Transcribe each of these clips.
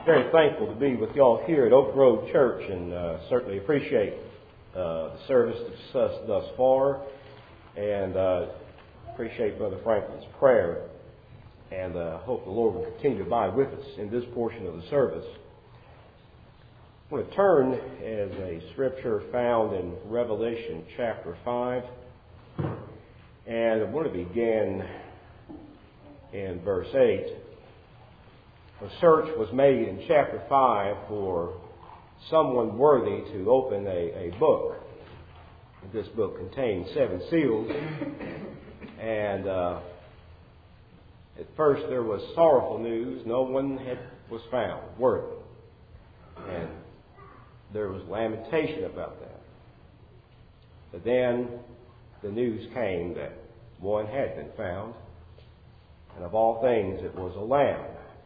very thankful to be with y'all here at Oak Grove Church, and certainly appreciate the service thus far, and appreciate Brother Franklin's prayer, and hope the Lord will continue to abide with us in this portion of the service. I want to turn as a scripture found in Revelation chapter 5, and I want to begin in verse 8. A search was made in chapter 5 for someone worthy to open a book. This book contains 7 seals, and at first there was sorrowful news. No one was found worthy. And there was lamentation about that. But then the news came that one had been found, and of all things it was a lamb.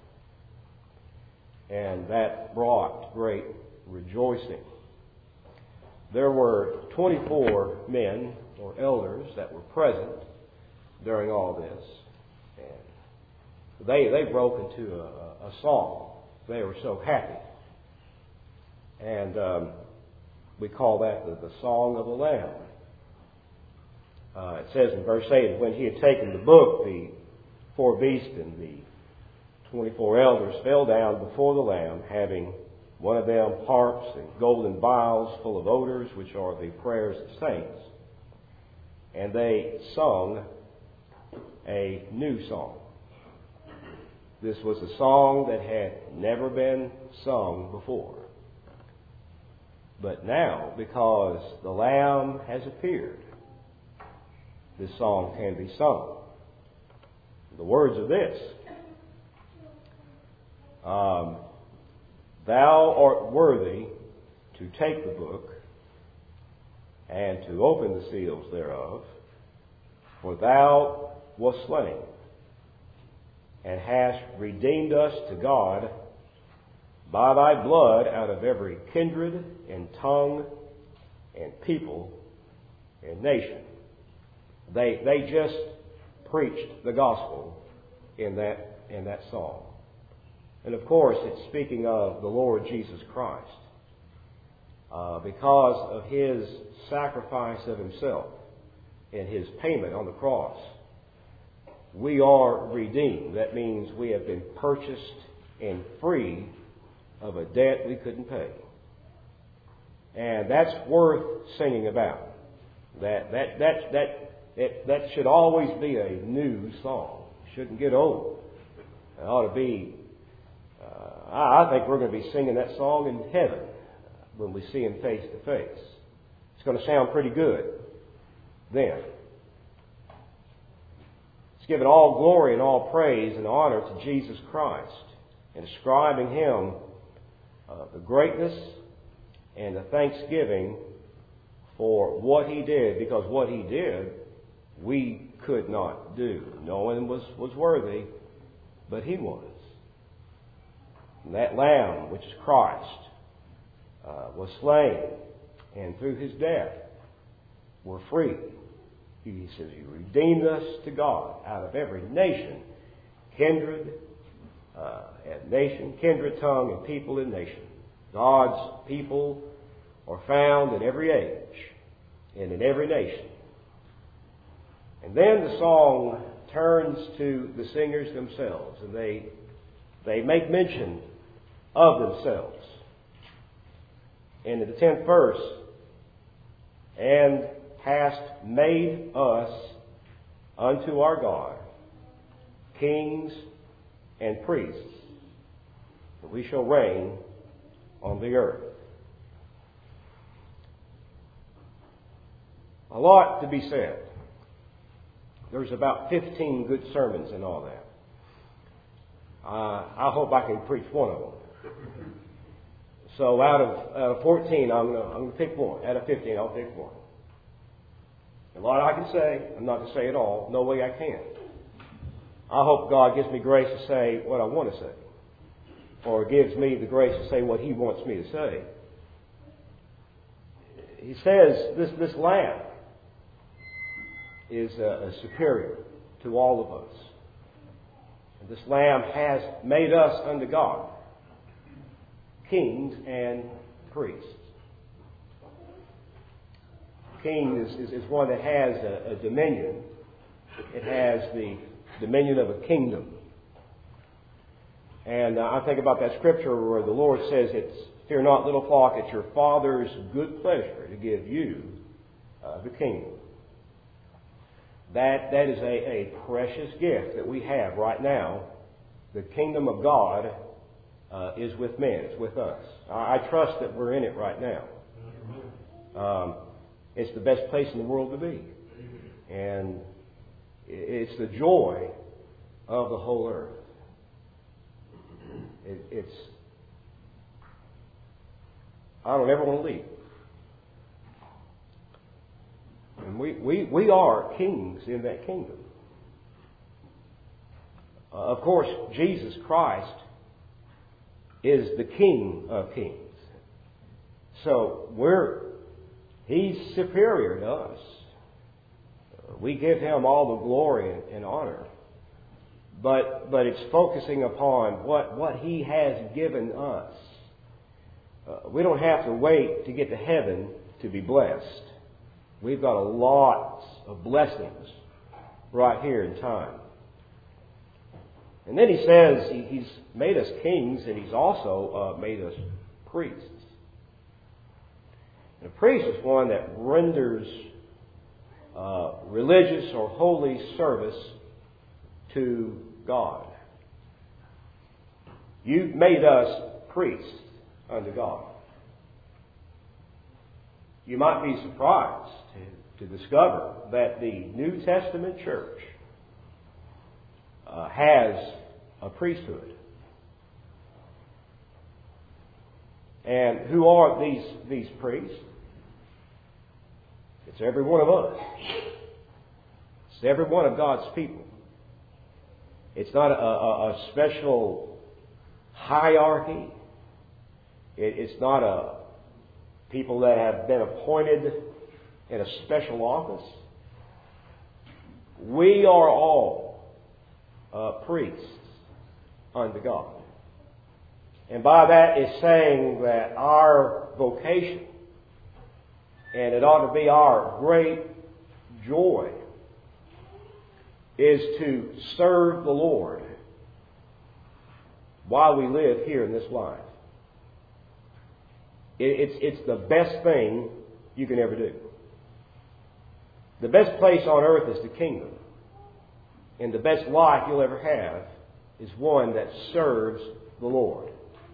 And that brought great rejoicing. There were 24 men or elders that were present during all this. And they broke into a song. They were so happy. And we call that the Song of the Lamb. It says in verse 8, when he had taken the book, the 4 beasts and the 24 elders fell down before the Lamb, having one of them harps and golden vials full of odors, which are the prayers of saints. And they sung a new song. This was a song that had never been sung before. But now, because the Lamb has appeared, this song can be sung. The words are this: Thou art worthy to take the book and to open the seals thereof, for thou wast slain, and hast redeemed us to God by thy blood out of every kindred and tongue and people and nation. They just preached the gospel in that song. And of course, it's speaking of the Lord Jesus Christ. Because of His sacrifice of Himself and His payment on the cross, we are redeemed. That means we have been purchased and free of a debt we couldn't pay. And that's worth singing about. That should always be a new song. It shouldn't get old. It ought to be. I think we're going to be singing that song in heaven when we see Him face to face. It's going to sound pretty good then. It's giving all glory and all praise and honor to Jesus Christ, and ascribing Him the greatness and the thanksgiving for what He did, because what He did we could not do. No one was worthy, but He was. And that Lamb, which is Christ, was slain, and through His death we're free. He says He redeemed us to God out of every nation, kindred, tongue, and people and nation. God's people are found in every age and in every nation. And then the song turns to the singers themselves, and they make mention of themselves. And in the 10th verse, and hast made us unto our God kings and priests, and we shall reign on the earth. A lot to be said. There's about 15 good sermons in all that. I hope I can preach one of them. So out of 14, I'm going to pick one. Out of 15, I'll pick one. A lot I can say. I'm not going to say it all. No way I can. I hope God gives me grace to say what I want to say, or gives me the grace to say what He wants me to say. He says this Lamb is superior to all of us. And this Lamb has made us unto God. kings and priests. King is one that has a dominion. It has the dominion of a kingdom. And I think about that scripture where the Lord says, "Fear not, little flock, it's your Father's good pleasure to give you the kingdom." That is a precious gift that we have right now. The kingdom of God is with men. It's with us. I trust that we're in it right now. It's the best place in the world to be. And it's the joy of the whole earth. I don't ever want to leave. And we are kings in that kingdom. Of course, Jesus Christ is the King of kings. So He's superior to us. We give Him all the glory and honor. But it's focusing upon what He has given us. We don't have to wait to get to heaven to be blessed. We've got a lot of blessings right here in time. And then He says He's made us kings, and He's also made us priests. And a priest is one that renders religious or holy service to God. You've made us priests unto God. You might be surprised to discover that the New Testament church has a priesthood. And who are these priests? It's every one of us. It's every one of God's people. It's not a special hierarchy. It's not a people that have been appointed in a special office. We are all priests unto God. And by that is saying that our vocation, and it ought to be our great joy, is to serve the Lord while we live here in this life. It's the best thing you can ever do. The best place on earth is the kingdom. And the best life you'll ever have is one that serves the Lord.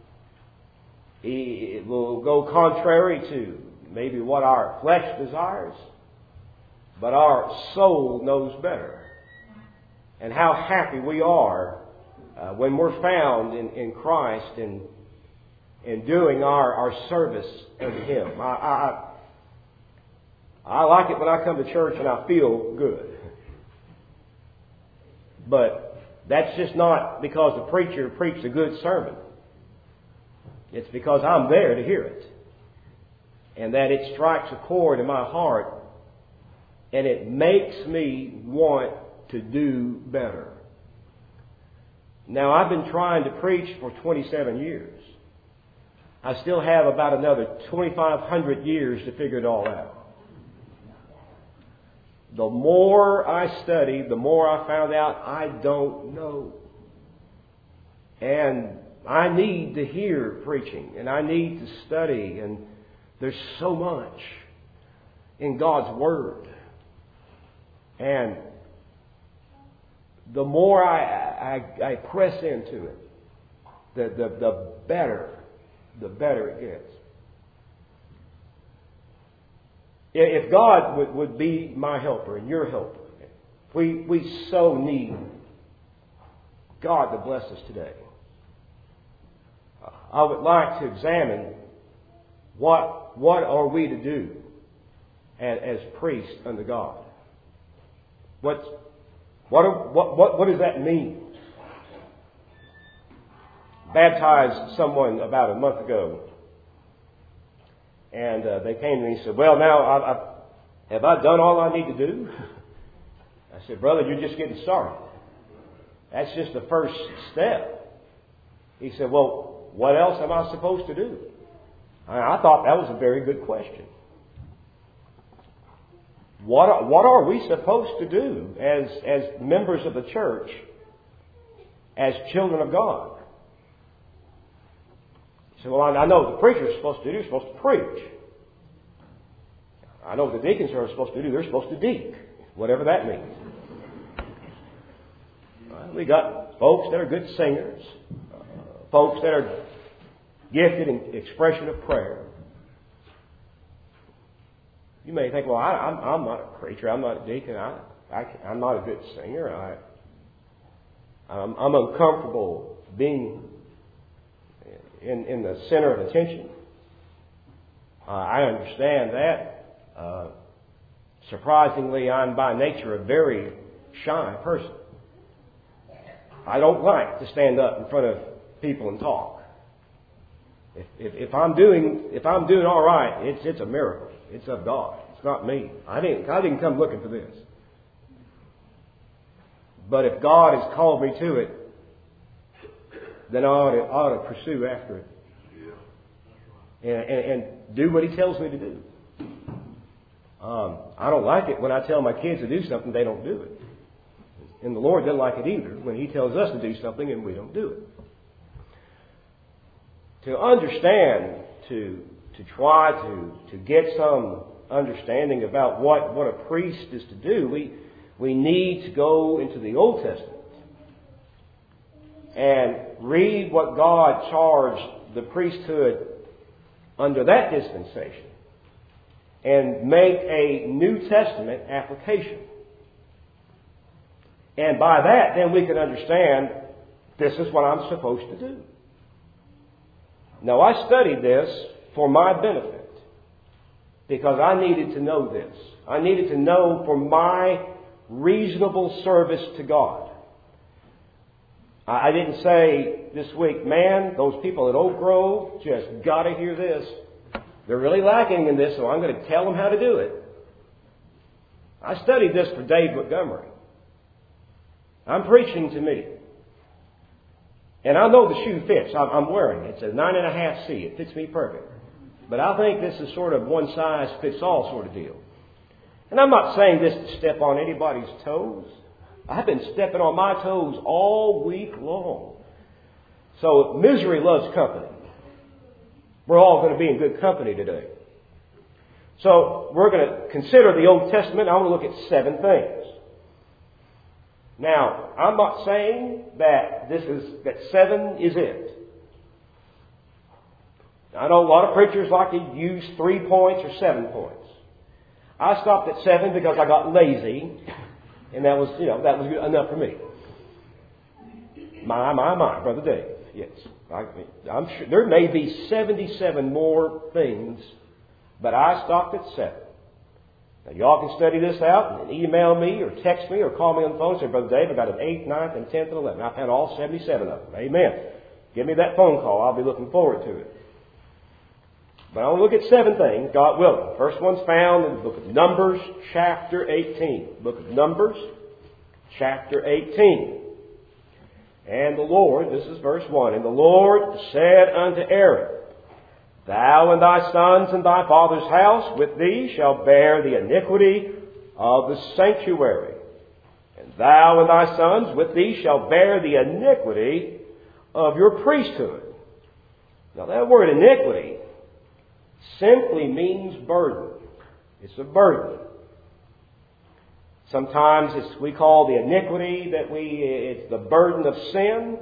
It will go contrary to maybe what our flesh desires, but our soul knows better. And how happy we are when we're found in Christ and doing our service unto Him. I like it when I come to church and I feel good. But that's just not because the preacher preached a good sermon. It's because I'm there to hear it. And that it strikes a chord in my heart and it makes me want to do better. Now, I've been trying to preach for 27 years. I still have about another 2,500 years to figure it all out. The more I studied, the more I found out I don't know. And I need to hear preaching, and I need to study, and there's so much in God's Word. And the more I press into it, the better it gets. If God would be my helper and your helper, we so need God to bless us today. I would like to examine what are we to do as priests unto God. What does that mean? Baptized someone about a month ago, and they came to me and said, "Well, now have I done all I need to do?" I said, "Brother, you're just getting started. That's just the first step." He said, "Well, What else am I supposed to do? I thought that was a very good question. What are we supposed to do as members of the church, as children of God? So, well, I know what the preacher is supposed to do. He's supposed to preach. I know what the deacons are supposed to do. They're supposed to deacon, whatever that means. We got folks that are good singers, folks that are gifted in expression of prayer. You may think, well, I'm not a preacher. I'm not a deacon. I'm not a good singer. I'm uncomfortable being in the center of attention. I understand that. Surprisingly, I'm by nature a very shy person. I don't like to stand up in front of people and talk. If I'm doing all right, it's a miracle. It's of God. It's not me. I didn't come looking for this. But if God has called me to it, then I ought to pursue after it and do what He tells me to do. I don't like it when I tell my kids to do something they don't do it. And the Lord doesn't like it either when He tells us to do something and we don't do it. To understand, to try to get some understanding about what a priest is to do, we need to go into the Old Testament and read what God charged the priesthood under that dispensation and make a New Testament application. And by that, then we can understand this is what I'm supposed to do. Now, I studied this for my benefit because I needed to know this. I needed to know for my reasonable service to God. I didn't say this week, man, those people at Oak Grove just got to hear this. They're really lacking in this, so I'm going to tell them how to do it. I studied this for Dave Montgomery. I'm preaching to me. And I know the shoe fits. I'm wearing it. It's a 9.5C. It fits me perfect. But I think this is sort of one size fits all sort of deal. And I'm not saying this to step on anybody's toes. I've been stepping on my toes all week long. So misery loves company. We're all going to be in good company today. So we're going to consider the Old Testament. I want to look at 7 things. Now, I'm not saying that 7 is it. I know a lot of preachers like to use 3 points or 7 points. I stopped at 7 because I got lazy, and that was enough for me. My, Brother Dave. Yes, I'm sure there may be 77 more things, but I stopped at 7. Now, y'all can study this out and email me or text me or call me on the phone and say, Brother Dave, I got an 8th, 9th, and 10th, and 11th. I've had all 77 of them. Amen. Give me that phone call. I'll be looking forward to it. But I want to look at 7 things, God willing. The first one's found in the book of Numbers, chapter 18. Book of Numbers, chapter 18. And the Lord, this is verse 1, and the Lord said unto Aaron, Thou and thy sons and thy father's house with thee shall bear the iniquity of the sanctuary. And thou and thy sons with thee shall bear the iniquity of your priesthood. Now that word iniquity simply means burden. It's a burden. Sometimes we call the iniquity it's the burden of sin,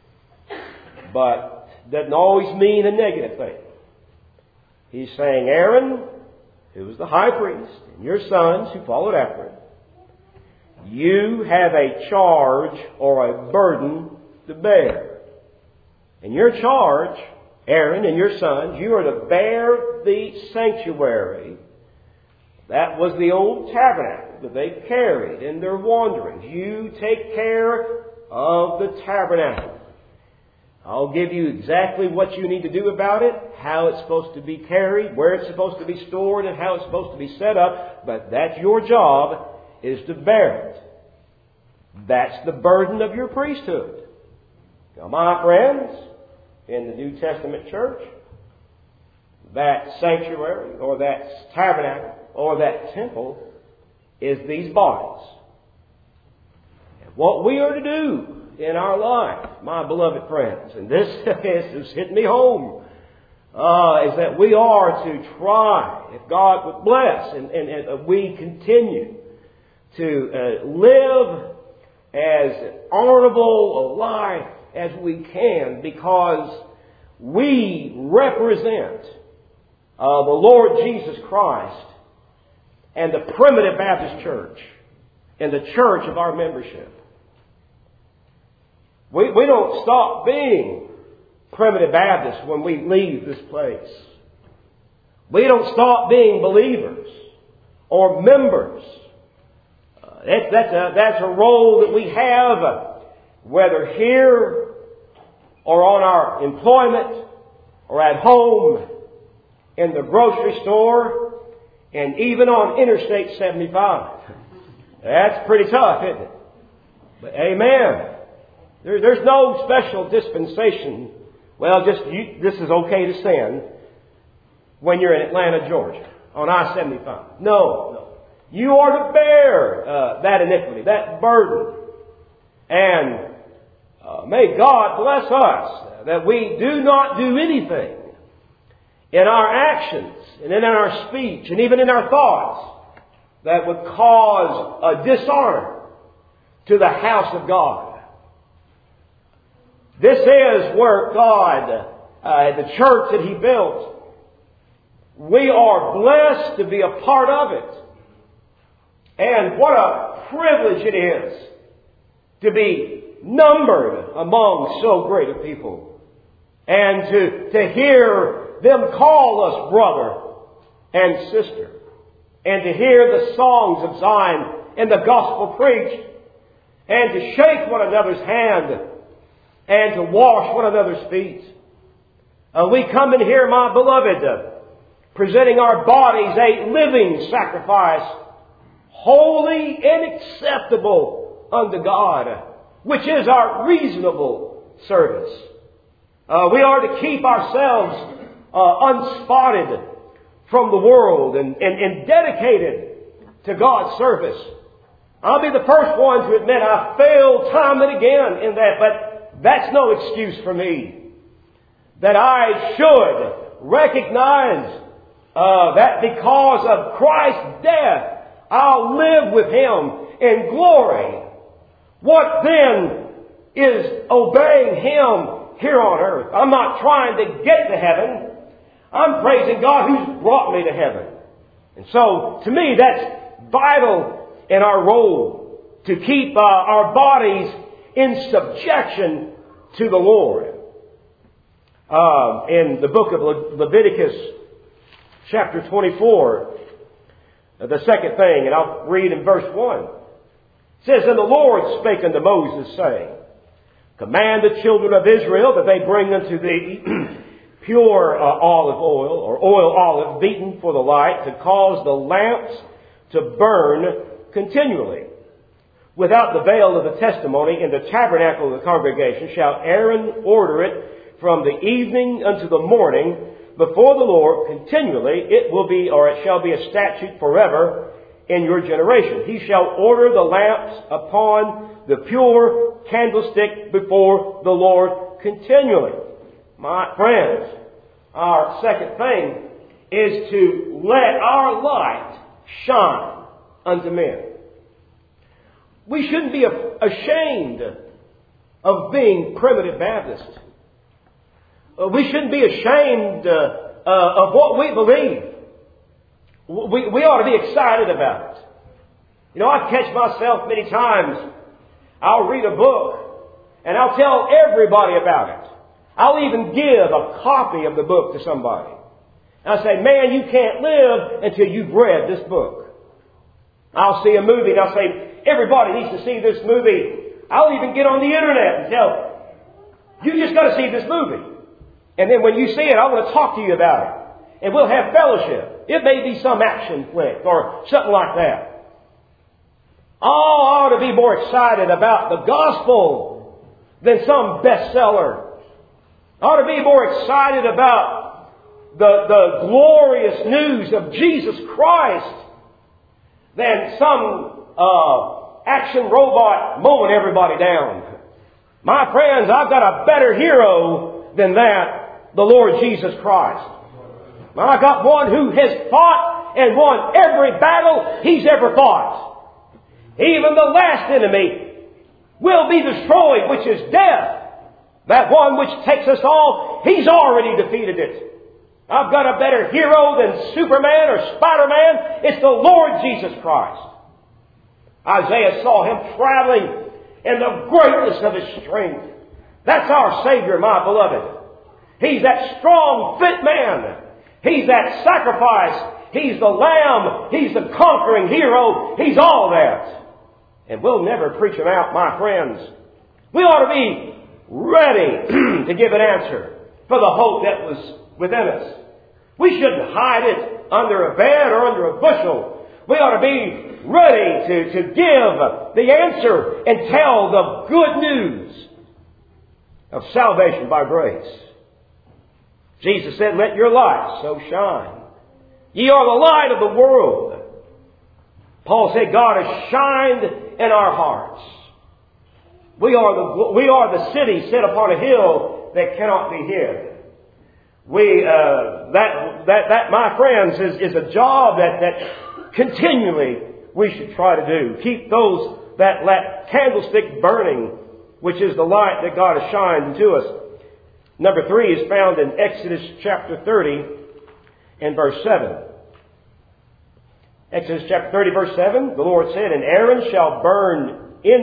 but doesn't always mean a negative thing. He's saying, Aaron, who was the high priest, and your sons who followed after him, you have a charge or a burden to bear. And your charge, Aaron and your sons, you are to bear the sanctuary. That was the old tabernacle that they carried in their wanderings. You take care of the tabernacle. I'll give you exactly what you need to do about it, how it's supposed to be carried, where it's supposed to be stored, and how it's supposed to be set up. But that's your job, is to bear it. That's the burden of your priesthood. Now, my friends, in the New Testament church, that sanctuary or that tabernacle or that temple is these bodies. And what we are to do in our life, my beloved friends, and this has hit me home, is that we are to try, if God would bless, and we continue to live as honorable a life as we can, because we represent the Lord Jesus Christ and the Primitive Baptist Church and the church of our membership. We don't stop being Primitive Baptists when we leave this place. We don't stop being believers or members. That's a role that we have, whether here or on our employment or at home, in the grocery store, and even on Interstate 75. That's pretty tough, isn't it? But amen. There's no special dispensation. Well, this is okay to sin when you're in Atlanta, Georgia, on I-75. No. You are to bear that iniquity, that burden. And may God bless us that we do not do anything in our actions and in our speech and even in our thoughts that would cause a dishonor to the house of God. This is where God, the church that He built, we are blessed to be a part of it. And what a privilege it is to be numbered among so great a people. And to hear them call us brother and sister. And to hear the songs of Zion and the gospel preached. And to shake one another's hand. And to wash one another's feet. We come in here, my beloved, presenting our bodies a living sacrifice, holy and acceptable unto God, which is our reasonable service. We are to keep ourselves unspotted from the world and dedicated to God's service. I'll be the first one to admit I failed time and again in that, but that's no excuse for me. That I should recognize that because of Christ's death, I'll live with Him in glory. What then is obeying Him here on earth? I'm not trying to get to heaven. I'm praising God who's brought me to heaven. And so, to me, that's vital in our role to keep our bodies in subjection to the Lord. In the book of Leviticus, chapter 24, the second thing, and I'll read in verse 1. It says, "And the Lord spake unto Moses, saying, Command the children of Israel that they bring unto thee pure olive oil, or oil olive beaten for the light, to cause the lamps to burn continually. Without the veil of the testimony in the tabernacle of the congregation shall Aaron order it from the evening unto the morning before the Lord continually. It will be, or it shall be a statute forever in your generation. He shall order the lamps upon the pure candlestick before the Lord continually." My friends, our second thing is to let our light shine unto men. We shouldn't be ashamed of being Primitive Baptist. We shouldn't be ashamed of what we believe. We ought to be excited about it. You know, I catch myself many times. I'll read a book and I'll tell everybody about it. I'll even give a copy of the book to somebody. And I say, man, you can't live until you've read this book. I'll see a movie and I'll say, everybody needs to see this movie. I'll even get on the internet and tell, you just got to see this movie. And then when you see it, I want to talk to you about it. And we'll have fellowship. It may be some action flick or something like that. Oh, I ought to be more excited about the gospel than some bestseller. Ought to be more excited about the glorious news of Jesus Christ than some action robot mowing everybody down. My friends, I've got a better hero than that, the Lord Jesus Christ. I got one who has fought and won every battle He's ever fought. Even the last enemy will be destroyed, which is death. That one which takes us all, He's already defeated it. I've got a better hero than Superman or Spider-Man. It's the Lord Jesus Christ. Isaiah saw Him traveling in the greatness of His strength. That's our Savior, my beloved. He's that strong, fit man. He's that sacrifice. He's the Lamb. He's the conquering hero. He's all that. And we'll never preach Him out, my friends. We ought to be ready to give an answer for the hope that was within us. We shouldn't hide it under a bed or under a bushel. We ought to be ready to give the answer and tell the good news of salvation by grace. Jesus said, "Let your light so shine. Ye are the light of the world." Paul said, God has shined in our hearts. We are the city set upon a hill that cannot be hid. That, my friends, is a job that continually we should try to do. Keep that candlestick burning, which is the light that God has shined into us. Number 3 is found in Exodus chapter 30 and verse 7. Exodus chapter 30, verse 7, the Lord said, "And Aaron shall burn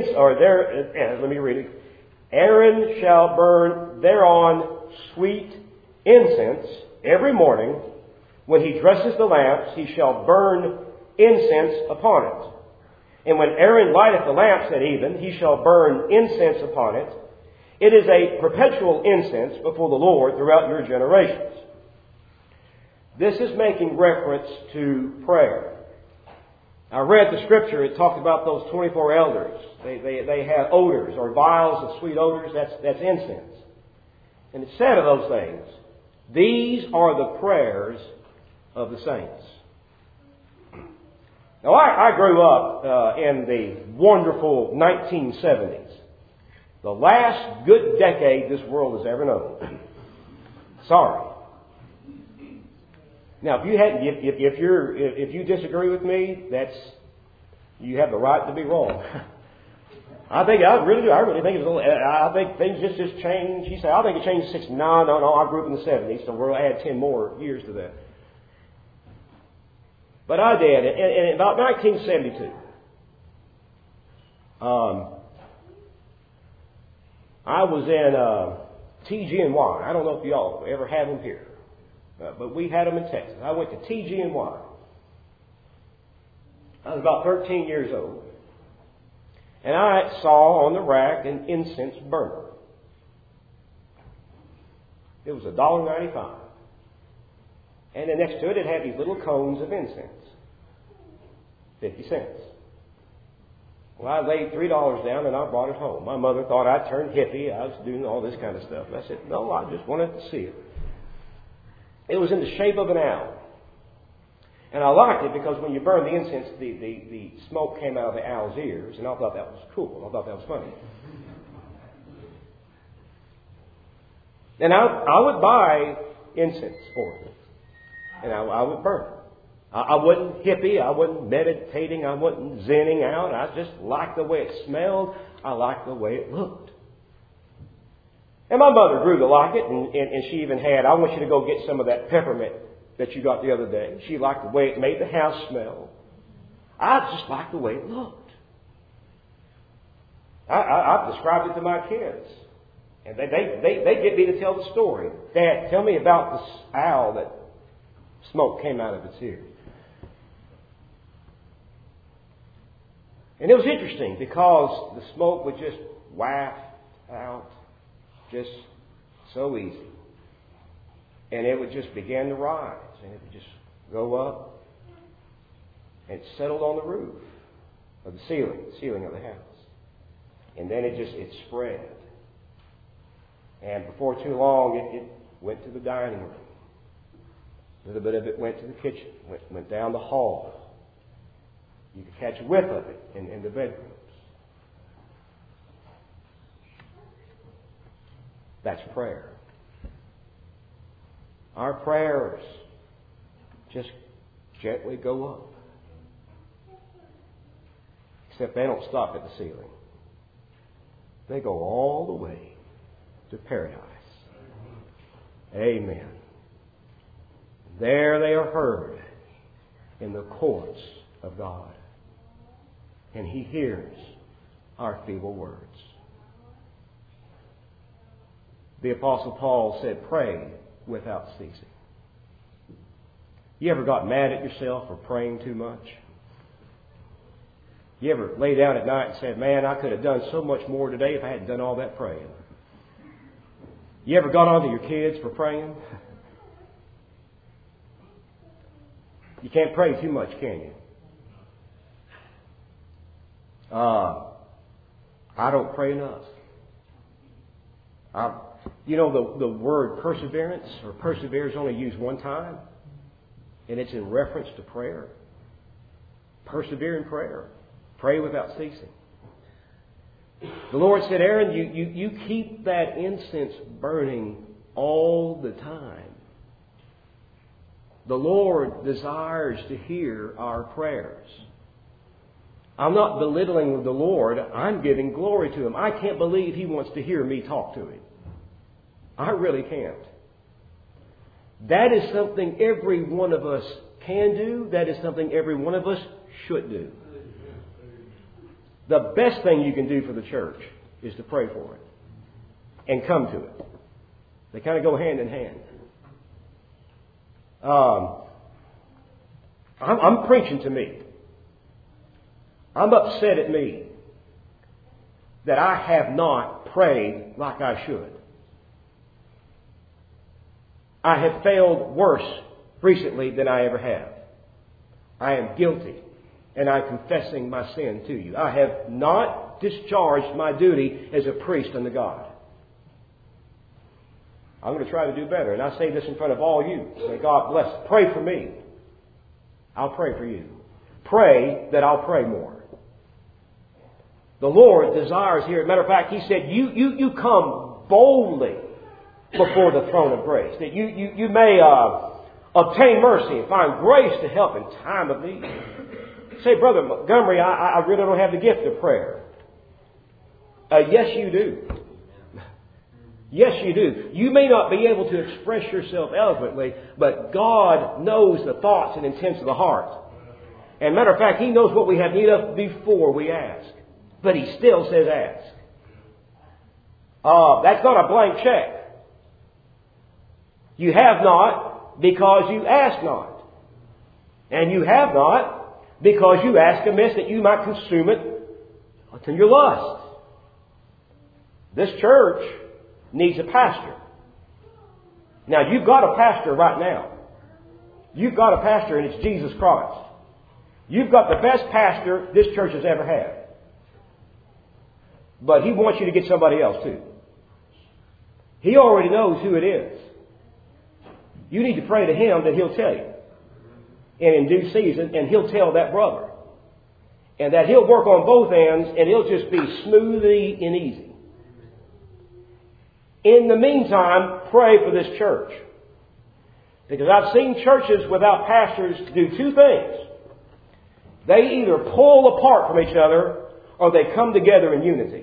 Aaron shall burn thereon sweet incense every morning. When he dresses the lamps, he shall burn incense upon it. And when Aaron lighteth the lamps at even, he shall burn incense upon it. It is a perpetual incense before the Lord throughout your generations." This is making reference to prayer. I read the scripture. It talked about those 24 elders. They had odors or vials of sweet odors. That's incense. And it said of those things, these are the prayers of the saints. Now, I grew up in the wonderful 1970s. The last good decade this world has ever known. Sorry. Now, if you disagree with me, you have the right to be wrong. I really think it was. I think things just changed. You say, I think it changed in 69. No. I grew up in the 70s, so we'll add 10 more years to that. But I did, and about 1972. I was in TG&Y. I don't know if y'all ever had them here. But we had them in Texas. I went to TG&Y. I was about 13 years old. And I saw on the rack an incense burner. It was $1.95. And then next to it had these little cones of incense. 50 cents. Well, I laid $3 down and I brought it home. My mother thought I turned hippie. I was doing all this kind of stuff. And I said, no, I just wanted to see it. It was in the shape of an owl. And I liked it because when you burn the incense, the smoke came out of the owl's ears. And I thought that was cool. I thought that was funny. And I would buy incense for it. And I would burn it. I wasn't hippie. I wasn't meditating. I wasn't zenning out. I just liked the way it smelled. I liked the way it looked. And my mother grew to like it, and she even had, I want you to go get some of that peppermint that you got the other day. She liked the way it made the house smell. I just liked the way it looked. I've described it to my kids. And they get me to tell the story. Dad, tell me about this owl that smoke came out of its ear. And it was interesting because the smoke would just waft out just so easy. And it would just begin to rise. And it would just go up. And it settled on the roof of the ceiling of the house. And then it spread. And before too long, it went to the dining room. A little bit of it went to the kitchen, went down the hall. You could catch a whiff of it in the bedrooms. That's prayer. Our prayers just gently go up. Except they don't stop at the ceiling. They go all the way to paradise. Amen. There they are heard in the courts of God. And He hears our feeble words. The Apostle Paul said, pray without ceasing. You ever got mad at yourself for praying too much? You ever lay down at night and said, man, I could have done so much more today if I hadn't done all that praying? You ever got on to your kids for praying? You can't pray too much, can you? I don't pray enough. You know, the word perseverance or persevere is only used one time, and it's in reference to prayer. Persevere in prayer. Pray without ceasing. The Lord said, Aaron, you keep that incense burning all the time. The Lord desires to hear our prayers. I'm not belittling the Lord. I'm giving glory to Him. I can't believe He wants to hear me talk to Him. I really can't. That is something every one of us can do. That is something every one of us should do. The best thing you can do for the church is to pray for it and come to it. They kind of go hand in hand. I'm preaching to me. I'm upset at me that I have not prayed like I should. I have failed worse recently than I ever have. I am guilty. And I'm confessing my sin to you. I have not discharged my duty as a priest unto God. I'm going to try to do better. And I say this in front of all you. May God bless. Pray for me. I'll pray for you. Pray that I'll pray more. The Lord desires here. As a matter of fact, He said, you come boldly before the throne of grace. That you may obtain mercy and find grace to help in time of need. Say, Brother Montgomery, I really don't have the gift of prayer. Yes, you do. Yes, you do. You may not be able to express yourself eloquently, but God knows the thoughts and intents of the heart. And matter of fact, He knows what we have need of before we ask. But He still says ask. That's not a blank check. You have not because you ask not. And you have not because you ask amiss that you might consume it unto your lust. This church needs a pastor. Now, you've got a pastor right now. You've got a pastor, and it's Jesus Christ. You've got the best pastor this church has ever had. But He wants you to get somebody else too. He already knows who it is. You need to pray to Him that He'll tell you. And in due season, and He'll tell that brother. And that He'll work on both ends, and it'll just be smoothly and easy. In the meantime, pray for this church. Because I've seen churches without pastors do two things. They either pull apart from each other, or they come together in unity.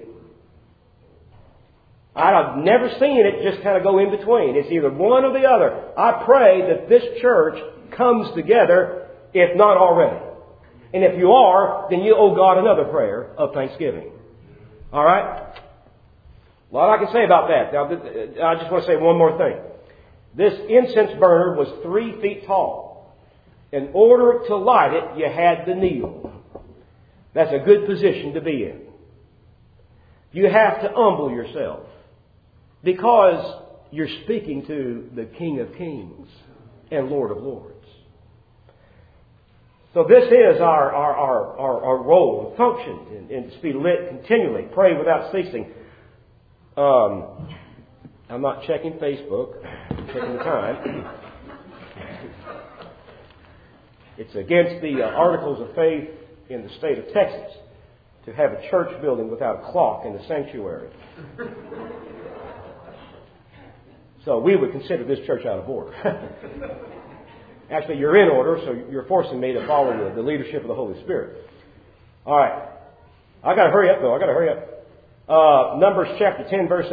I've never seen it just kind of go in between. It's either one or the other. I pray that this church comes together, if not already. And if you are, then you owe God another prayer of thanksgiving. All right? A lot I can say about that. Now, I just want to say one more thing. This incense burner was 3 feet tall. In order to light it, you had to kneel. That's a good position to be in. You have to humble yourself because you're speaking to the King of Kings and Lord of Lords. So this is our role and function, and to be lit continually. Pray without ceasing. I'm not checking Facebook. I'm checking the time. It's against the Articles of Faith in the state of Texas to have a church building without a clock in the sanctuary. So we would consider this church out of order. Actually, you're in order, so you're forcing me to follow the leadership of the Holy Spirit. All right. I got to hurry up, though. I got to hurry up. Numbers chapter 10, verse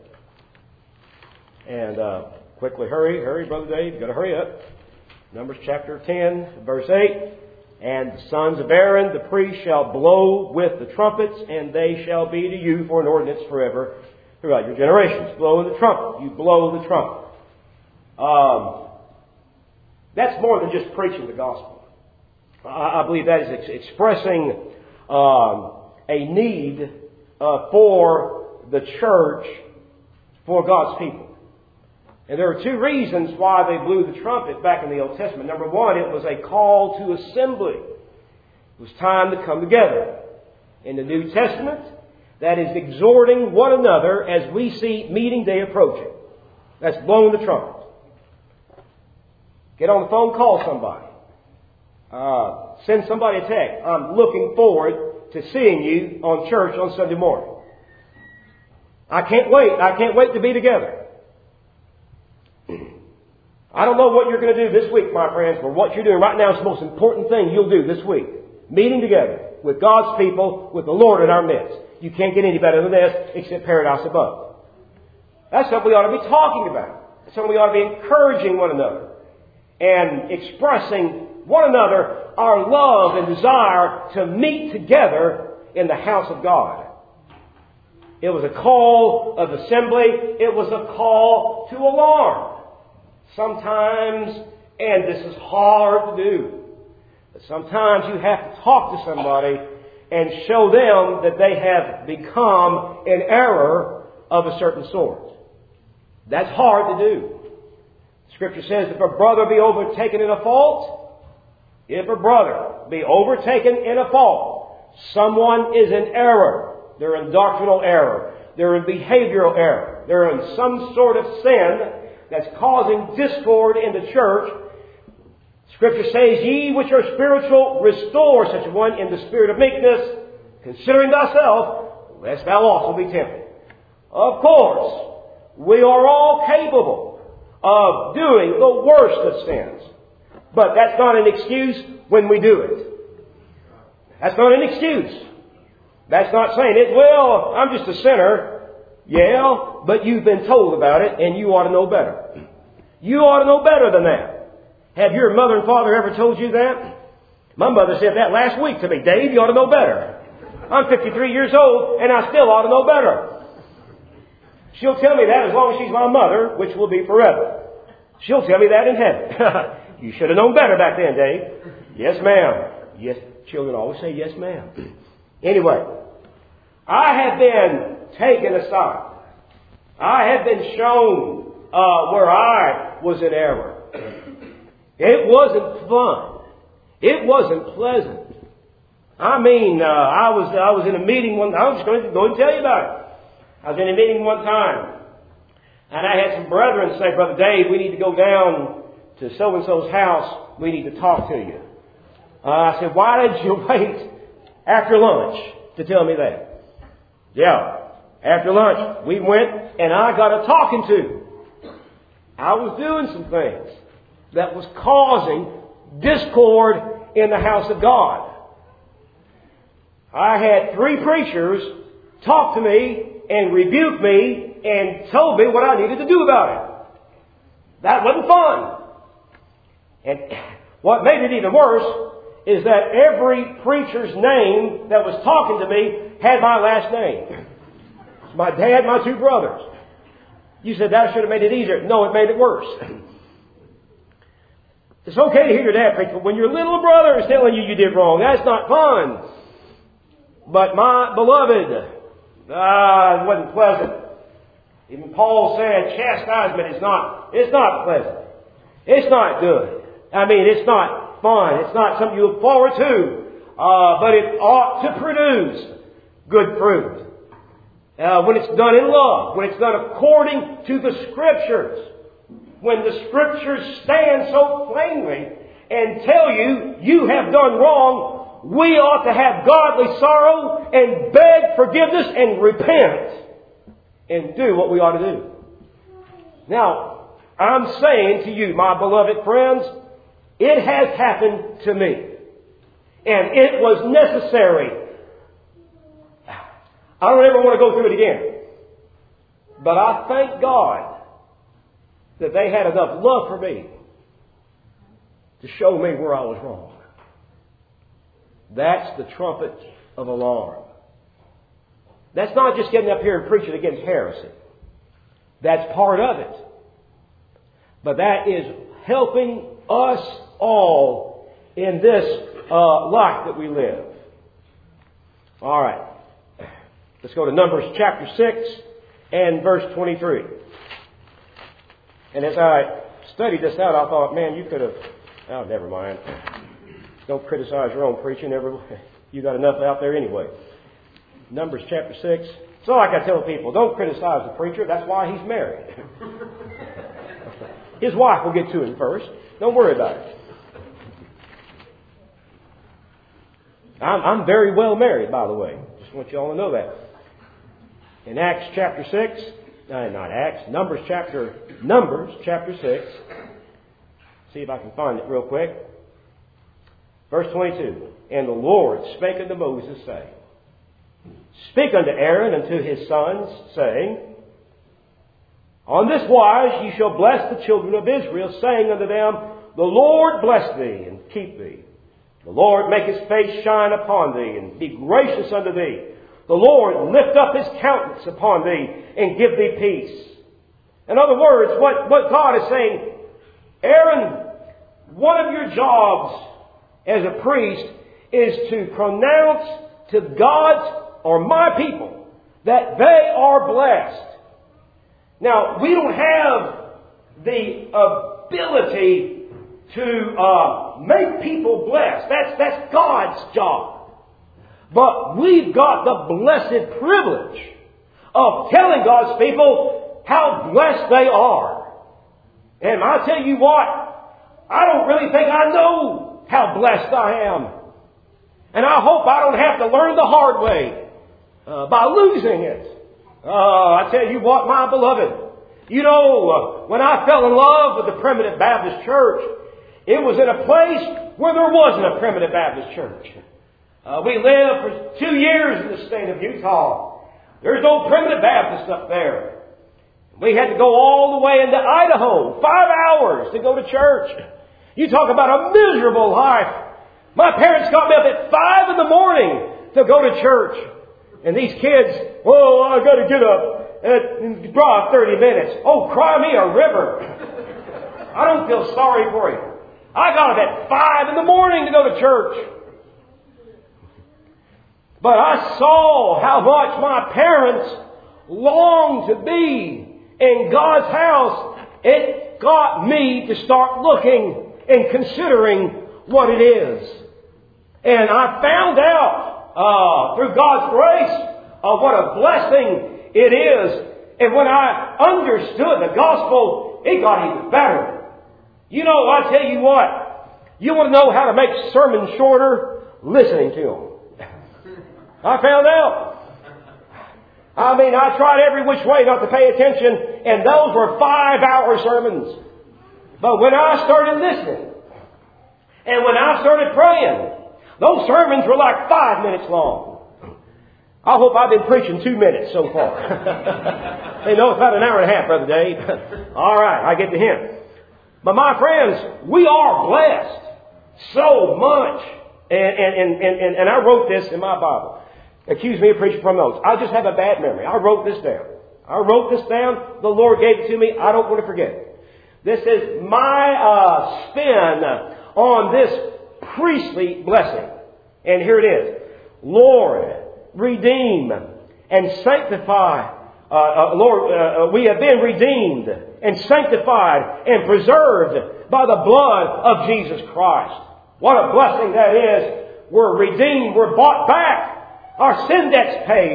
8. And quickly, hurry, Brother Dave. You've got to hurry up. Numbers chapter 10, verse 8. And the sons of Aaron, the priest, shall blow with the trumpets, and they shall be to you for an ordinance forever throughout your generations. Blow the trumpet. You blow the trumpet. That's more than just preaching the gospel. I believe that is expressing a need for the church, for God's people. And there are two reasons why they blew the trumpet back in the Old Testament. Number one, it was a call to assembly. It was time to come together. In the New Testament, that is exhorting one another as we see meeting day approaching. That's blowing the trumpet. Get on the phone, call somebody. Send somebody a text. I'm looking forward to seeing you on church on Sunday morning. I can't wait. I can't wait to be together. I don't know what you're going to do this week, my friends, but what you're doing right now is the most important thing you'll do this week. Meeting together with God's people, with the Lord in our midst. You can't get any better than this except paradise above. That's what we ought to be talking about. That's what we ought to be encouraging one another and expressing one another our love and desire to meet together in the house of God. It was a call of assembly. It was a call to alarm. Sometimes, and this is hard to do, but sometimes you have to talk to somebody and show them that they have become in error of a certain sort. That's hard to do. Scripture says, if a brother be overtaken in a fault, someone is in error. They're in doctrinal error. They're in behavioral error. They're in some sort of sin that's causing discord in the church. Scripture says, ye which are spiritual, restore such a one in the spirit of meekness, considering thyself, lest thou also be tempted. Of course, we are all capable of doing the worst of sins. But that's not an excuse when we do it. That's not an excuse. That's not saying it, well, I'm just a sinner. Yeah, but you've been told about it and you ought to know better. You ought to know better than that. Have your mother and father ever told you that? My mother said that last week to me. Dave, you ought to know better. I'm 53 years old and I still ought to know better. She'll tell me that as long as she's my mother, which will be forever. She'll tell me that in heaven. You should have known better back then, Dave. Yes, ma'am. Yes, children always say yes, ma'am. Anyway, I have been taken aside. I have been shown where I was in error. It wasn't fun. It wasn't pleasant. I mean, I was in a meeting one. I was just going to go and tell you about it. I was in a meeting one time, and I had some brethren say, Brother Dave, we need to go down to so-and-so's house. We need to talk to you. I said, why did you wait after lunch to tell me that? Yeah. After lunch, we went and I got a talking to. I was doing some things that was causing discord in the house of God. I had 3 preachers talk to me and rebuke me and told me what I needed to do about it. That wasn't fun. And what made it even worse is that every preacher's name that was talking to me had my last name. My dad, my 2 brothers. You said that should have made it easier. No, it made it worse. It's okay to hear your dad preach, but when your little brother is telling you you did wrong, that's not fun. But my beloved, it wasn't pleasant. Even Paul said chastisement is not pleasant. It's not good. I mean, it's not fun. It's not something you look forward to. But it ought to produce good fruit. when it's done in love, when it's done according to the Scriptures, when the Scriptures stand so plainly and tell you, you have done wrong, we ought to have godly sorrow and beg forgiveness and repent and do what we ought to do. Now, I'm saying to you, my beloved friends, it has happened to me. And it was necessary. I don't ever want to go through it again. But I thank God that they had enough love for me to show me where I was wrong. That's the trumpet of alarm. That's not just getting up here and preaching against heresy. That's part of it. But that is helping us all in this life that we live. All right. Let's go to Numbers chapter 6 and verse 23. And as I studied this out, I thought, man, you could have... Oh, never mind. Don't criticize your own preaching. You got enough out there anyway. Numbers chapter 6. So like I tell people, don't criticize the preacher. That's why he's married. His wife will get to him first. Don't worry about it. I'm very well married, by the way. Just want you all to know that. In Acts chapter 6, not Acts, Numbers chapter 6. See if I can find it real quick. Verse 22. And the Lord spake unto Moses, saying, Speak unto Aaron and to his sons, saying, On this wise ye shall bless the children of Israel, saying unto them, The Lord bless thee and keep thee. The Lord make his face shine upon thee and be gracious unto thee. The Lord lift up his countenance upon thee and give thee peace. In other words, what God is saying, Aaron, one of your jobs as a priest is to pronounce to God's or my people that they are blessed. Now, we don't have the ability to make people blessed. That's God's job. But we've got the blessed privilege of telling God's people how blessed they are. And I tell you what, I don't really think I know how blessed I am. And I hope I don't have to learn the hard way by losing it. I tell you what, my beloved, you know, when I fell in love with the Primitive Baptist Church, it was in a place where there wasn't a Primitive Baptist Church. We lived for 2 years in the state of Utah. There's no Primitive Baptist up there. We had to go all the way into Idaho, 5 hours to go to church. You talk about a miserable life. My parents got me up at 5 in the morning to go to church. And these kids, I got to get up and drive 30 minutes. Oh, cry me a river. I don't feel sorry for you. I got up at 5 in the morning to go to church. But I saw how much my parents longed to be in God's house. It got me to start looking and considering what it is. And I found out through God's grace what a blessing it is. And when I understood the gospel, it got even better. You know, I tell you what, you want to know how to make sermons shorter? Listening to them. I found out. I mean, I tried every which way not to pay attention, and those were 5-hour sermons. But when I started listening, and when I started praying, those sermons were like 5 minutes long. I hope I've been preaching 2 minutes so far. Hey, no, it's about an hour and a half, Brother Dave. All right, I get the hint. But my friends, we are blessed so much. And I wrote this in my Bible. Accuse me of preaching from notes. I just have a bad memory. I wrote this down. The Lord gave it to me. I don't want to forget it. This is my spin on this priestly blessing. And here it is. Lord, redeem and sanctify. We have been redeemed and sanctified and preserved by the blood of Jesus Christ. What a blessing that is. We're redeemed. We're bought back. Our sin debt's paid.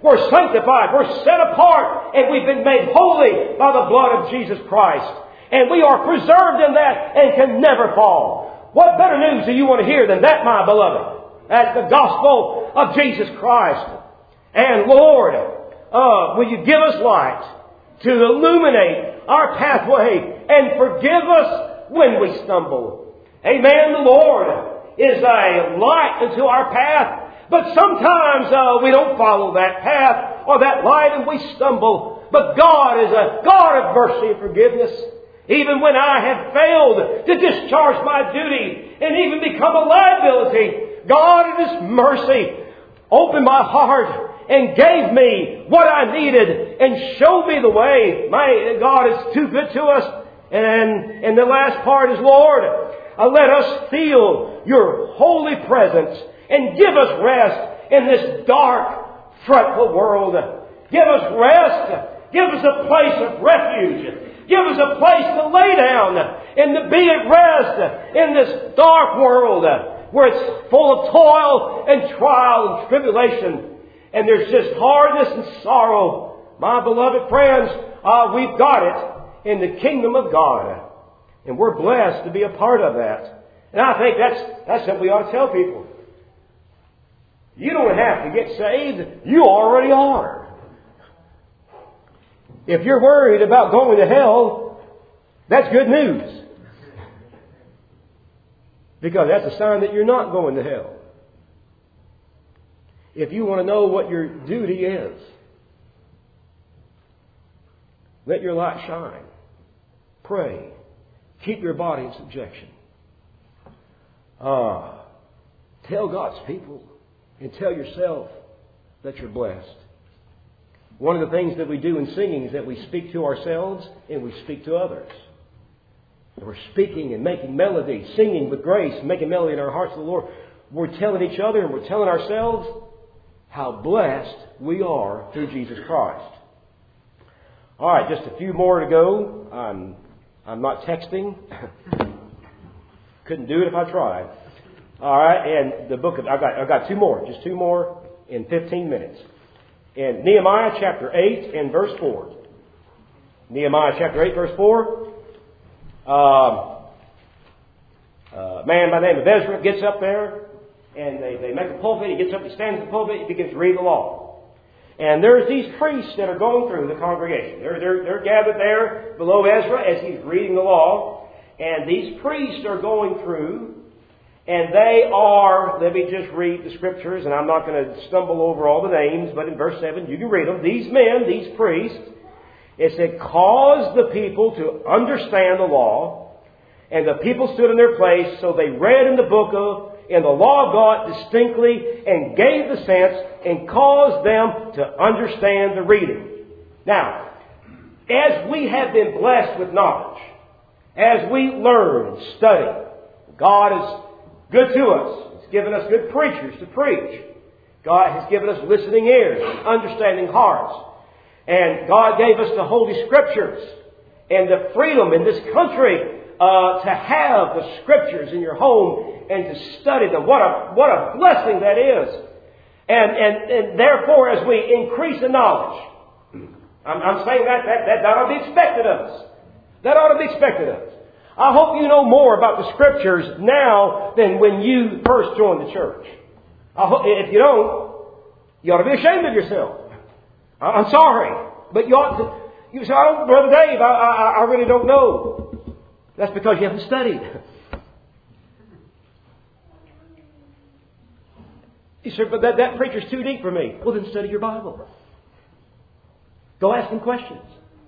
We're sanctified. We're set apart. And we've been made holy by the blood of Jesus Christ. And we are preserved in that and can never fall. What better news do you want to hear than that, my beloved? That's the gospel of Jesus Christ. And Lord, will you give us light to illuminate our pathway and forgive us when we stumble. Amen. The Lord is a light unto our path. But sometimes we don't follow that path or that light and we stumble. But God is a God of mercy and forgiveness. Even when I have failed to discharge my duty and even become a liability, God in His mercy opened my heart and gave me what I needed and showed me the way. My God is too good to us. And the last part is, Lord, let us feel Your holy presence and give us rest in this dark, fretful world. Give us rest. Give us a place of refuge. Give us a place to lay down and to be at rest in this dark world where it's full of toil and trial and tribulation. And there's just hardness and sorrow. My beloved friends, we've got it in the kingdom of God. And we're blessed to be a part of that. And I think that's what we ought to tell people. You don't have to get saved. You already are. If you're worried about going to hell, that's good news. Because that's a sign that you're not going to hell. If you want to know what your duty is, let your light shine. Pray. Keep your body in subjection. Tell God's people and tell yourself that you're blessed. One of the things that we do in singing is that we speak to ourselves and we speak to others. And we're speaking and making melody, singing with grace, making melody in our hearts to the Lord. We're telling each other and we're telling ourselves how blessed we are through Jesus Christ. All right, just a few more to go. I'm not texting. Couldn't do it if I tried. All right, and the book of I've got two more, just two more in 15 minutes. In Nehemiah chapter 8 and verse 4. Nehemiah chapter 8 verse 4. A man by the name of Ezra gets up there and they make a pulpit. He gets up, he stands in the pulpit, he begins to read the law. And there's these priests that are going through the congregation. They're gathered there below Ezra as he's reading the law. And these priests are going through, and they are, let me just read the scriptures, and I'm not going to stumble over all the names, but in verse 7, you can read them. These men, these priests, it said, caused the people to understand the law, and the people stood in their place, so they read in the law of God distinctly, and gave the sense, and caused them to understand the reading. Now, as we have been blessed with knowledge, as we learn and study, God is good to us. He's given us good preachers to preach. God has given us listening ears, understanding hearts. And God gave us the Holy Scriptures and the freedom in this country to have the Scriptures in your home and to study them. What a blessing that is. And therefore, as we increase in knowledge, I'm saying that ought to be expected of us. That ought to be expected of us. I hope you know more about the Scriptures now than when you first joined the church. If you don't, you ought to be ashamed of yourself. I'm sorry, but you ought to. You say, "Oh, Brother Dave, I really don't know." That's because you haven't studied. You said, "But that preacher's too deep for me." Well, then study your Bible. Go ask him questions.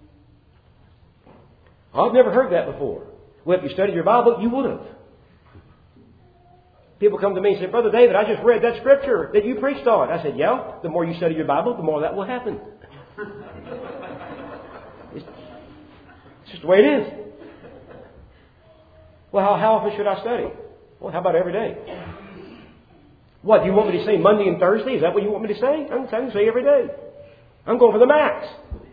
I've never heard that before. Well, if you studied your Bible, you would have. People come to me and say, "Brother David, I just read that scripture that you preached on." I said, "Yeah, the more you study your Bible, the more that will happen." It's just the way it is. Well, how often should I study? Well, how about every day? What, do you want me to say Monday and Thursday? Is that what you want me to say? I'm going to say every day. I'm going for the max.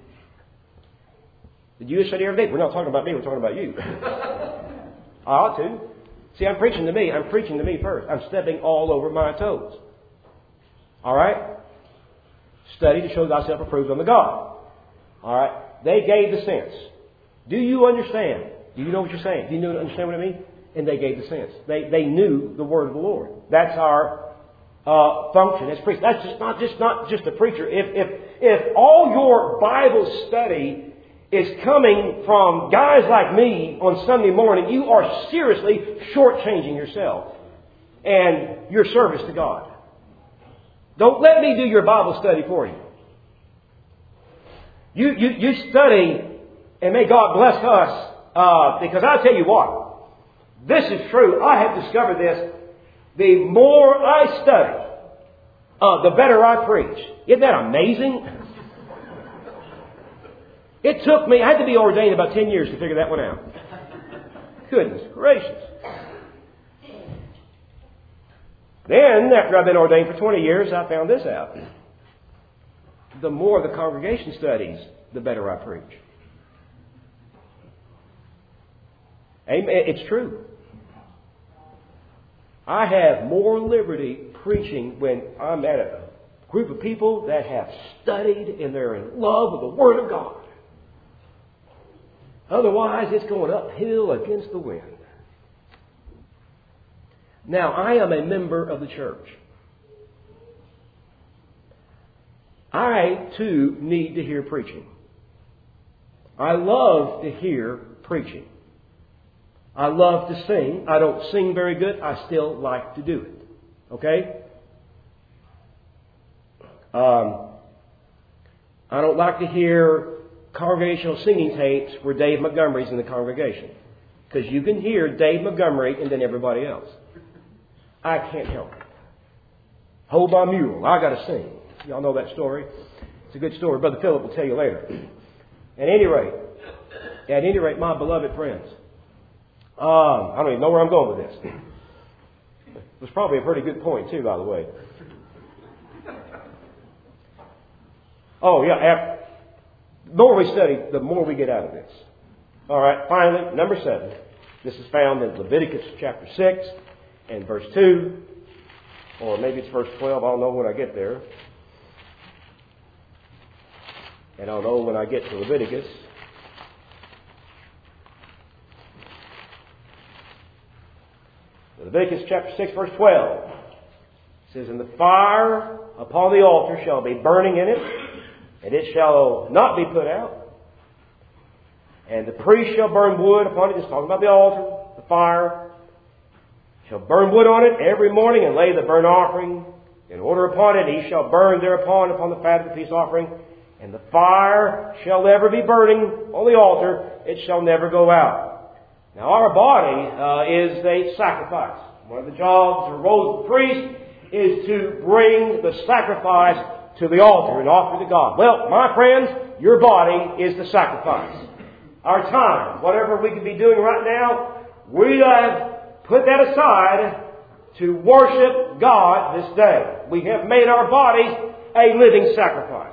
Did you study every day? We're not talking about me, we're talking about you. I ought to. See, I'm preaching to me. I'm preaching to me first. I'm stepping all over my toes. All right? Study to show thyself approved unto God. All right? They gave the sense. Do you understand? Do you know what you're saying? Do you understand what I mean? And they gave the sense. They knew the word of the Lord. That's our function as priests. That's not just a preacher. If all your Bible study is coming from guys like me on Sunday morning, you are seriously shortchanging yourself and your service to God. Don't let me do your Bible study for you. You study, and may God bless us, because I'll tell you what, this is true. I have discovered this. The more I study, the better I preach. Isn't that amazing? It took me, I had to be ordained about 10 years to figure that one out. Goodness gracious. Then, after I've been ordained for 20 years, I found this out. The more the congregation studies, the better I preach. Amen. It's true. I have more liberty preaching when I'm at a group of people that have studied and they're in love with the Word of God. Otherwise, it's going uphill against the wind. Now, I am a member of the church. I, too, need to hear preaching. I love to hear preaching. I love to sing. I don't sing very good. I still like to do it. Okay? I don't like to hear congregational singing tapes where Dave Montgomery's in the congregation. Because you can hear Dave Montgomery and then everybody else. I can't help it. Hold my mule. I got to sing. Y'all know that story. It's a good story. Brother Philip will tell you later. At any rate, my beloved friends, I don't even know where I'm going with this. It was probably a pretty good point too, by the way. Oh yeah, the more we study, the more we get out of this. All right, finally, number 7. This is found in Leviticus chapter 6 and verse 2, or maybe it's verse 12. I'll know when I get there. And I'll know when I get to Leviticus. Leviticus chapter 6, verse 12. It says, "And the fire upon the altar shall be burning in it, and it shall not be put out. And the priest shall burn wood upon it." It's talking about the altar, the fire. "Shall burn wood on it every morning, and lay the burnt offering in order upon it. He shall burn thereupon upon the fat of the peace offering. And the fire shall ever be burning on the altar. It shall never go out." Now our body is a sacrifice. One of the jobs or roles of the priest is to bring the sacrifice to the altar and offer to God. Well, my friends, your body is the sacrifice. Our time, whatever we could be doing right now, we have put that aside to worship God this day. We have made our bodies a living sacrifice.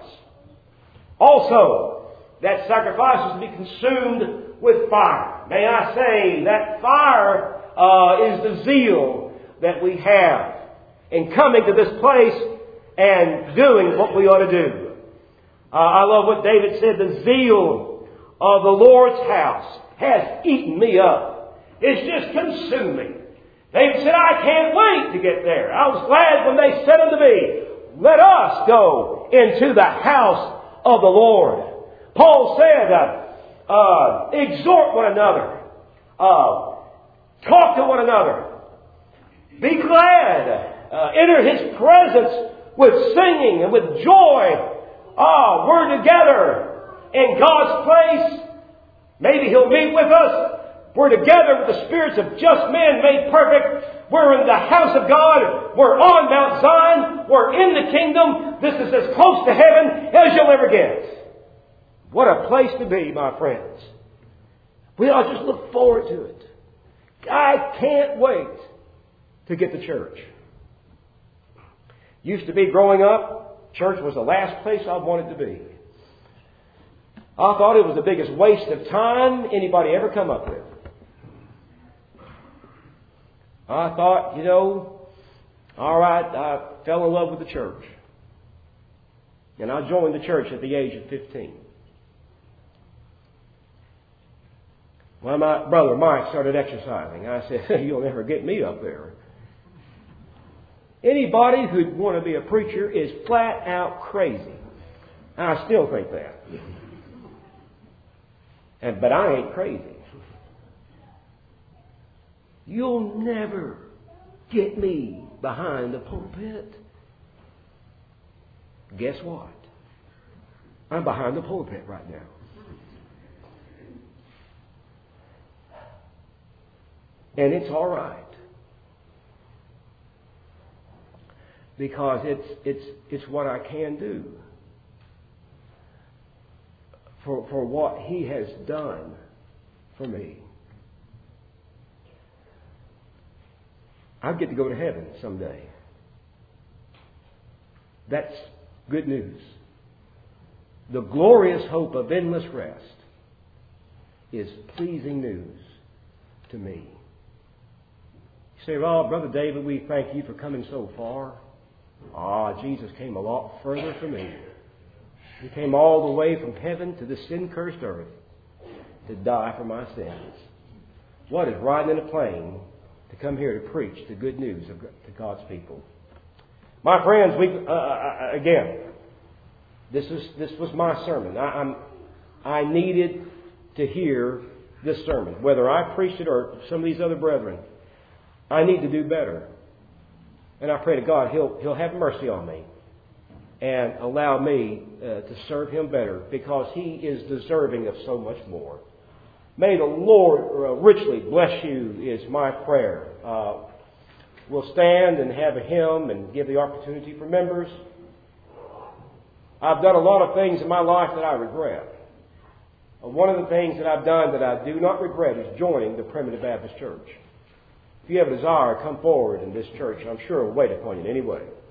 Also, that sacrifice is to be consumed with fire. May I say that fire is the zeal that we have in coming to this place and doing what we ought to do. I love what David said, "The zeal of the Lord's house has eaten me up." It's just consumed me. David said, "I can't wait to get there. I was glad when they said unto me, let us go into the house of the Lord." Paul said, exhort one another. Talk to one another. Be glad. Enter His presence with singing and with joy. We're together in God's place. Maybe He'll meet with us. We're together with the spirits of just men made perfect. We're in the house of God. We're on Mount Zion. We're in the kingdom. This is as close to heaven as you'll ever get. What a place to be, my friends. We ought to just look forward to it. I can't wait to get to church. Used to be growing up, church was the last place I wanted to be. I thought it was the biggest waste of time anybody ever come up with. I thought, all right, I fell in love with the church. And I joined the church at the age of 15. When my brother Mike started exercising, I said, hey, you'll never get me up there. Anybody who'd want to be a preacher is flat out crazy. And I still think that. But I ain't crazy. You'll never get me behind the pulpit. Guess what? I'm behind the pulpit right now. And it's all right. Because it's what I can do. For what He has done for me. I'll get to go to heaven someday. That's good news. The glorious hope of endless rest is pleasing news to me. You say, well, Brother David, we thank you for coming so far. Jesus came a lot further for me. He came all the way from heaven to this sin-cursed earth to die for my sins. What is riding in a plane to come here to preach the good news to God's people? My friends, again, this was my sermon. I needed to hear this sermon, whether I preached it or some of these other brethren. I need to do better. And I pray to God He'll have mercy on me and allow me to serve Him better, because He is deserving of so much more. May the Lord richly bless you is my prayer. We'll stand and have a hymn and give the opportunity for members. I've done a lot of things in my life that I regret. One of the things that I've done that I do not regret is joining the Primitive Baptist Church. If you have a desire, come forward in this church. I'm sure it'll wait upon you anyway.